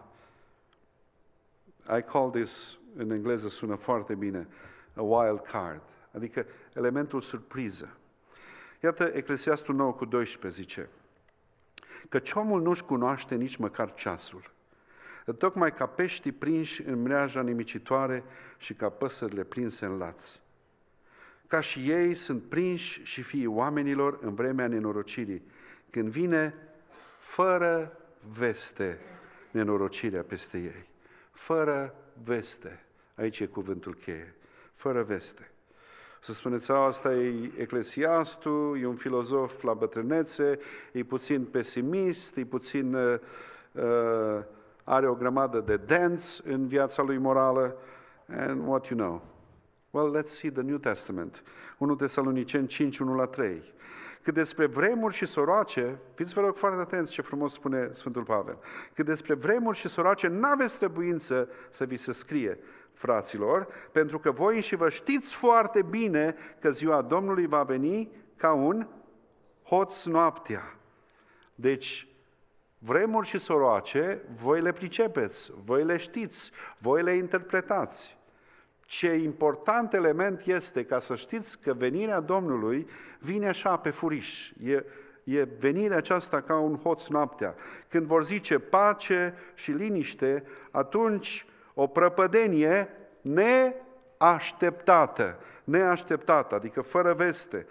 I call this, în engleză sună foarte bine, a wild card, adică elementul surpriză. Iată Eclesiastul 9:12 zice, căci omul nu-și cunoaște nici măcar ceasul, tocmai ca peștii prinși în mreaja nimicitoare și ca păsările prinse în laț. Ca și ei sunt prinși și fiii oamenilor în vremea nenorocirii, când vine fără veste nenorocirea peste ei. Fără veste. Aici e cuvântul cheie. Fără veste. Să spuneți, asta e Eclesiastul, e un filozof la bătrânețe, e puțin pesimist, e puțin are o grămadă de dents în viața lui morală. And what you know? Well, let's see the New Testament. 1 Tesaloniceni 5:1-3. Cât despre vremuri și soroace, fiți vă rog foarte atenți ce frumos spune Sfântul Pavel, cât despre vremuri și soroace n-aveți trebuință să vi se scrie, fraților, pentru că voi înși vă știți foarte bine că ziua Domnului va veni ca un hoț noaptea. Deci, vremuri și soroace, voi le pricepeți, voi le știți, voi le interpretați. Ce important element este ca să știți că venirea Domnului vine așa pe furiș. E venirea aceasta ca un hoț noaptea. Când vor zice pace și liniște, atunci o prăpădenie neașteptată, adică fără veste,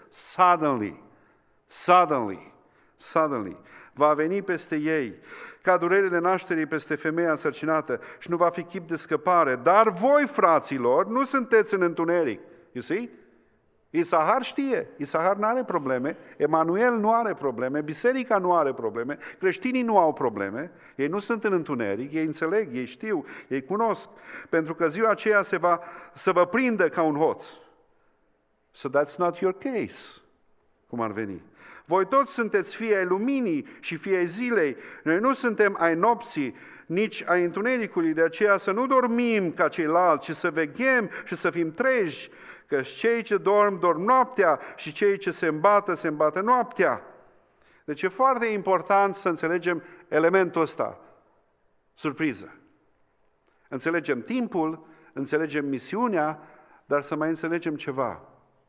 suddenly, va veni peste ei, ca durerile nașterii peste femeia însărcinată și nu va fi chip de scăpare. Dar voi, fraților, nu sunteți în întuneric. You see? Isahar știe, Isahar nu are probleme, Emanuel nu are probleme, biserica nu are probleme, creștinii nu au probleme, ei nu sunt în întuneric, ei înțeleg, ei știu, ei cunosc, pentru că ziua aceea să vă prindă ca un hoț. So that's not your case, cum ar veni. Voi toți sunteți fii ai luminii și fii ai zilei, noi nu suntem ai nopții, nici ai întunericului, de aceea să nu dormim ca ceilalți, ci să veghem și să fim treji, că cei ce dorm noaptea și cei ce se îmbată noaptea. Deci e foarte important să înțelegem elementul ăsta, surpriză. Înțelegem timpul, înțelegem misiunea, dar să mai înțelegem ceva.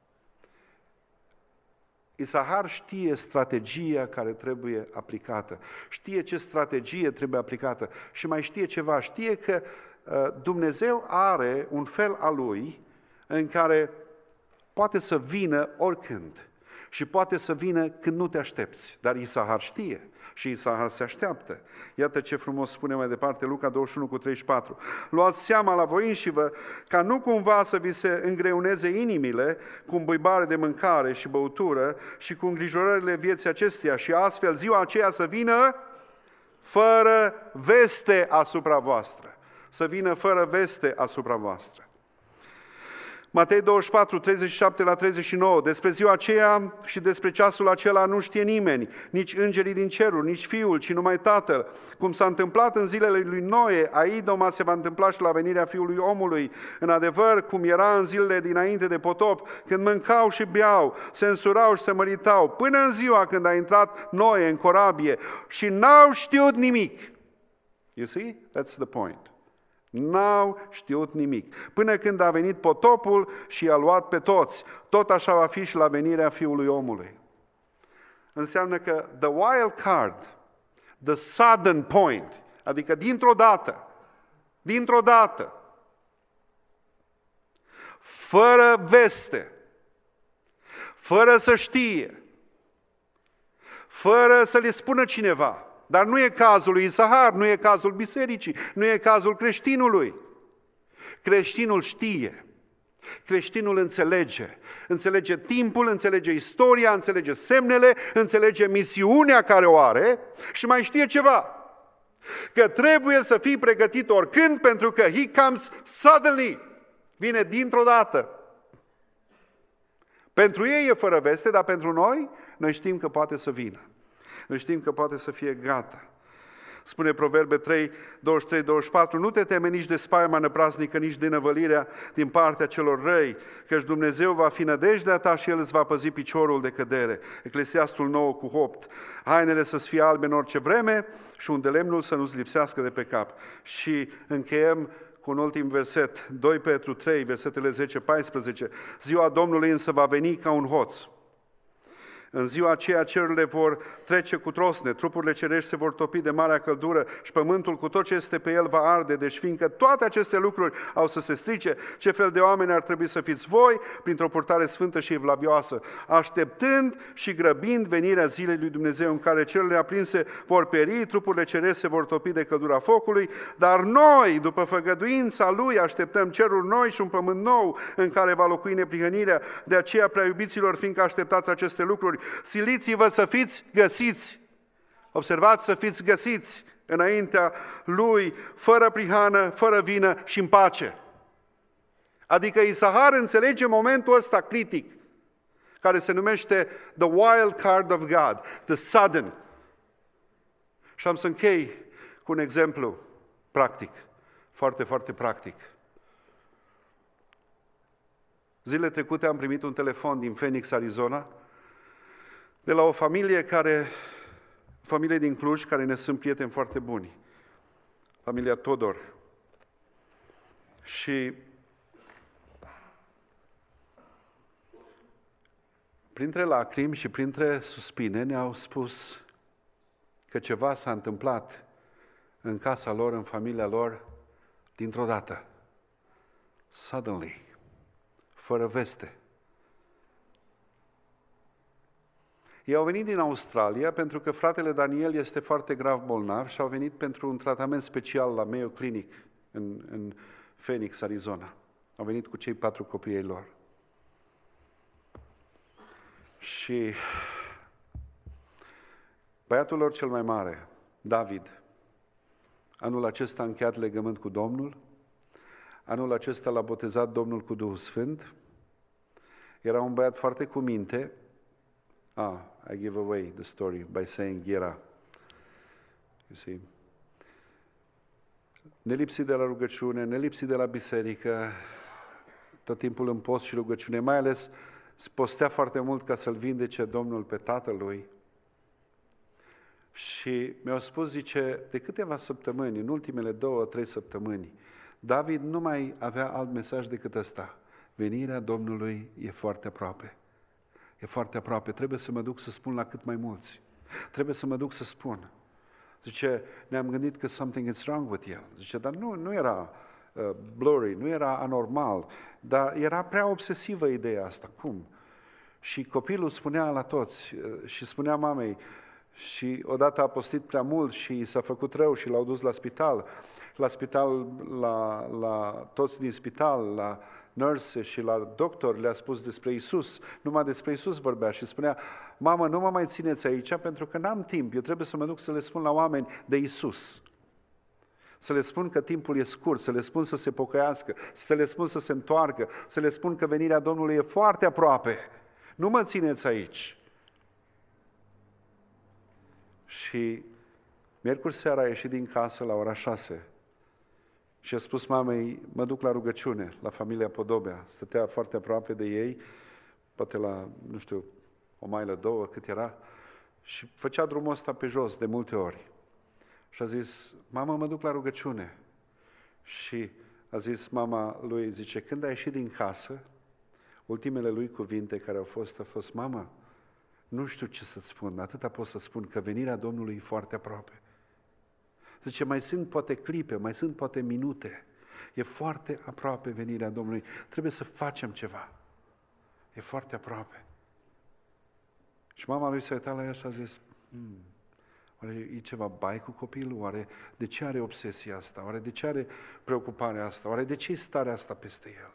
Isahar știe strategia care trebuie aplicată, știe ce strategie trebuie aplicată și mai știe ceva, știe că Dumnezeu are un fel al lui în care poate să vină oricând și poate să vină când nu te aștepți, dar Isahar știe și Isahar se așteaptă. Iată ce frumos spune mai departe Luca 21:34. Luați seama la voi înșivă ca nu cumva să vi se îngreuneze inimile cu îmbuibare de mâncare și băutură și cu îngrijorările vieții acesteia și astfel ziua aceea să vină fără veste asupra voastră. Să vină fără veste asupra voastră. Matei 24:37-39. Despre ziua aceea și despre ceasul acela nu știe nimeni, nici îngerii din ceruri, nici Fiul, ci numai Tatăl. Cum s-a întâmplat în zilele lui Noe, aidoma se va întâmpla și la venirea Fiului omului. În adevăr, cum era în zilele dinainte de potop, când mâncau și beau, se însurau și se măritau, până în ziua când a intrat Noe în corabie și n-au știut nimic. You see? That's the point. N-au știut nimic. Până când a venit potopul și i-a luat pe toți. Tot așa va fi și la venirea Fiului omului. Înseamnă că the wild card, the sudden point, adică dintr-o dată, fără veste, fără să știe, fără să le spună cineva. Dar nu e cazul lui Isahar, nu e cazul bisericii, nu e cazul creștinului. Creștinul știe, creștinul înțelege timpul, înțelege istoria, înțelege semnele, înțelege misiunea care o are și mai știe ceva. Că trebuie să fii pregătit oricând pentru că he comes suddenly, vine dintr-o dată. Pentru ei e fără veste, dar pentru noi știm că poate să vină. Noi știm că poate să fie gata. Spune Proverbe 3:23-24, nu te teme nici de spaima năprasnică, nici de năvălirea din partea celor răi, căci Dumnezeu va fi nădejdea ta și El îți va păzi piciorul de cădere. Eclesiastul 9:8, hainele să-ți fie albe în orice vreme și un de lemnul să nu-ți lipsească de pe cap. Și încheiem cu un ultim verset, 2 Petru 3, versetele 10-14, ziua Domnului însă va veni ca un hoț. În ziua aceea cerurile vor trece cu trosne, trupurile cerești se vor topi de marea căldură și pământul cu tot ce este pe el va arde. Deci fiindcă toate aceste lucruri au să se strice, ce fel de oameni ar trebui să fiți voi printr-o purtare sfântă și evlavioasă, așteptând și grăbind venirea zilei lui Dumnezeu în care cerurile aprinse vor peri, trupurile cerești se vor topi de căldura focului, dar noi, după făgăduința Lui, așteptăm ceruri noi și un pământ nou în care va locui neprihănirea. De aceea, prea iubiților, fiindcă așteptați aceste lucruri, siliți-vă să fiți găsiți. Observați, să fiți găsiți înaintea Lui, fără prihană, fără vină și în pace. Adică Isahar înțelege momentul ăsta critic, care se numește the wild card of God, the sudden. Și am să închei cu un exemplu practic, foarte, foarte practic. Zilele trecute am primit un telefon din Phoenix, Arizona, de la o familie din Cluj, care ne sunt prieteni foarte buni, familia Todor. Și printre lacrimi și printre suspine ne-au spus că ceva s-a întâmplat în casa lor, în familia lor, dintr-o dată, suddenly, fără veste. Ei au venit din Australia pentru că fratele Daniel este foarte grav bolnav și au venit pentru un tratament special la Mayo Clinic în Phoenix, Arizona. Au venit cu cei 4 copii ai lor. Și băiatul lor cel mai mare, David, anul acesta a încheiat legământ cu Domnul, anul acesta l-a botezat Domnul cu Duhul Sfânt, era un băiat foarte cu minte. I give away the story by saying era. You see? Nelipsit de la rugăciune, nelipsit de la biserică, tot timpul în post și rugăciune, mai ales postea foarte mult ca să-l vindece Domnul pe tatălui. Și mi-au spus, zice, de câteva săptămâni, în ultimele 2-3 săptămâni, David nu mai avea alt mesaj decât ăsta: venirea Domnului e foarte aproape. E foarte aproape, trebuie să mă duc să spun la cât mai mulți. Trebuie să mă duc să spun. Zice, ne-am gândit că something is wrong with el. Zice, dar nu era blurry, nu era anormal, dar era prea obsesivă ideea asta. Cum? Și copilul spunea la toți și spunea mamei și odată a postit prea mult și i s-a făcut rău și l-au dus la spital. La spital, la toți din spital, la nurse și la doctor le-a spus despre Isus. Numai despre Isus vorbea și spunea: mamă, nu mă mai țineți aici pentru că n-am timp. Eu trebuie să mă duc să le spun la oameni de Isus. Să le spun că timpul e scurt, să le spun să se pocăiască, să le spun să se întoarcă, să le spun că venirea Domnului e foarte aproape. Nu mă țineți aici. Și miercuri seara a ieșit din casă la ora 6 și a spus mamei: mă duc la rugăciune, la familia Podobea. Stătea foarte aproape de ei, poate la, nu știu, o mailă, două, cât era, și făcea drumul ăsta pe jos de multe ori. Și a zis: mamă, mă duc la rugăciune. Și a zis mama lui, zice, când a ieșit din casă, ultimele lui cuvinte care au fost, a fost: mamă, nu știu ce să-ți spun, atâta pot să spun, că venirea Domnului e foarte aproape. Zice, mai sunt poate clipe, mai sunt poate minute, e foarte aproape venirea Domnului, trebuie să facem ceva, e foarte aproape. Și mama lui s-a uitat la ea și a zis: oare e ceva bai cu copilul? Oare de ce are obsesia asta? Oare de ce are preocuparea asta? Oare de ce e starea asta peste el?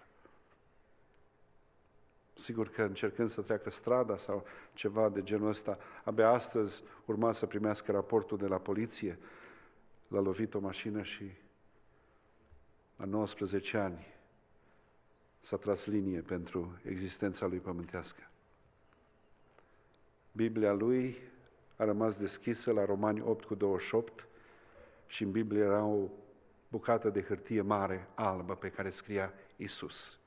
Sigur că încercând să treacă strada sau ceva de genul ăsta, abia astăzi urma să primească raportul de la poliție. L-a lovit o mașină și la 19 ani s-a tras linie pentru existența lui pământească. Biblia lui a rămas deschisă la Romani 8:28 și în Biblie era o bucată de hârtie mare, albă, pe care scria Isus.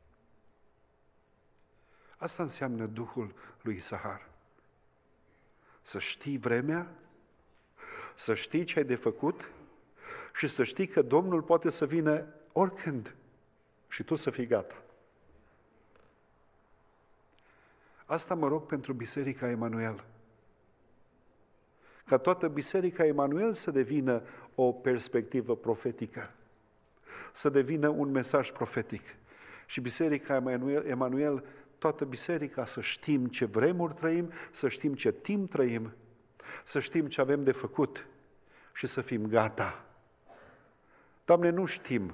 Asta înseamnă Duhul lui Isahar. Să știi vremea, să știi ce ai de făcut și să știi că Domnul poate să vină oricând și tu să fii gata. Asta mă rog pentru Biserica Emanuel. Ca toată Biserica Emanuel să devină o perspectivă profetică, să devină un mesaj profetic. Și Biserica Emanuel, toată biserica, să știm ce vremuri trăim, să știm ce timp trăim, să știm ce avem de făcut și să fim gata. Doamne, nu știm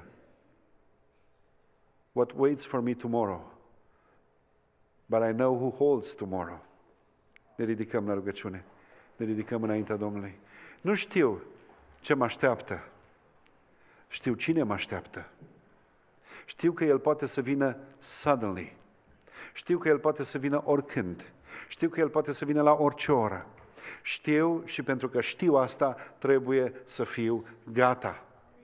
what waits for me tomorrow, but I know who holds tomorrow. Ne ridicăm la rugăciune, ne ridicăm înaintea Domnului. Nu știu ce mă așteaptă, știu cine mă așteaptă. Știu că El poate să vină suddenly. Știu că El poate să vină oricând. Știu că El poate să vină la orice oră. Știu și pentru că știu asta, trebuie să fiu gata.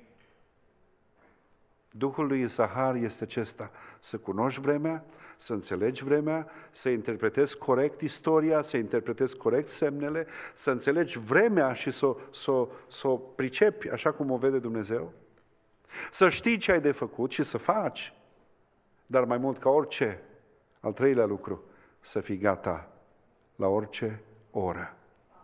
Duhul lui Isahar este acesta: să cunoști vremea, să înțelegi vremea, să interpretezi corect istoria, să interpretezi corect semnele, să înțelegi vremea și să o pricepi așa cum o vede Dumnezeu, să știi ce ai de făcut și să faci, dar mai mult ca orice, al treilea lucru, să fii gata la orice oră.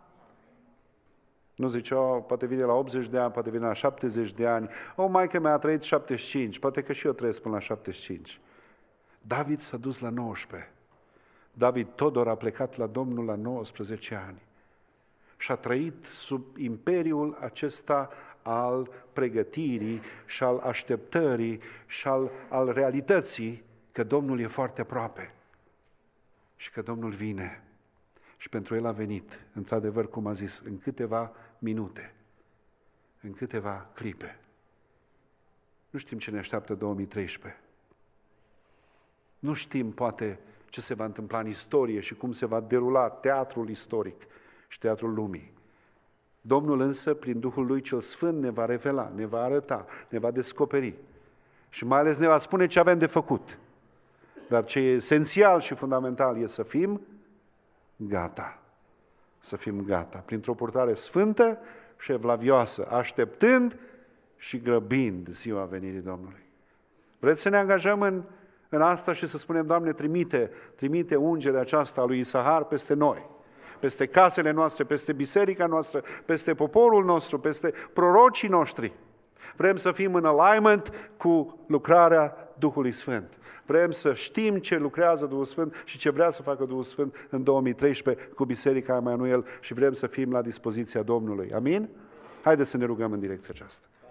Nu zice: poate vine la 80 de ani, poate vine la 70 de ani, maică mea a trăit 75, poate că și eu trăiesc până la 75. David s-a dus la 19. David Todor a plecat la Domnul la 19 ani și a trăit sub imperiul acesta al pregătirii și al așteptării și al realității că Domnul e foarte aproape și că Domnul vine. Și pentru El a venit, într-adevăr, cum a zis, în câteva minute, în câteva clipe. Nu știm ce ne așteaptă 2013. Nu știm, poate, ce se va întâmpla în istorie și cum se va derula teatrul istoric și teatrul lumii. Domnul însă, prin Duhul Lui cel Sfânt, ne va revela, ne va arăta, ne va descoperi și mai ales ne va spune ce avem de făcut. Dar ce e esențial și fundamental e să fim gata. Să fim gata. Printr-o purtare sfântă și evlavioasă, așteptând și grăbind ziua venirii Domnului. Vreți să ne angajăm în asta și să spunem: Doamne, trimite ungerea aceasta a lui Isahar peste noi, peste casele noastre, peste biserica noastră, peste poporul nostru, peste prorocii noștri. Vrem să fim în alignment cu lucrarea Duhului Sfânt. Vrem să știm ce lucrează Duhul Sfânt și ce vrea să facă Duhul Sfânt în 2013 cu Biserica Emanuel și vrem să fim la dispoziția Domnului. Amin? Haideți să ne rugăm în direcția aceasta.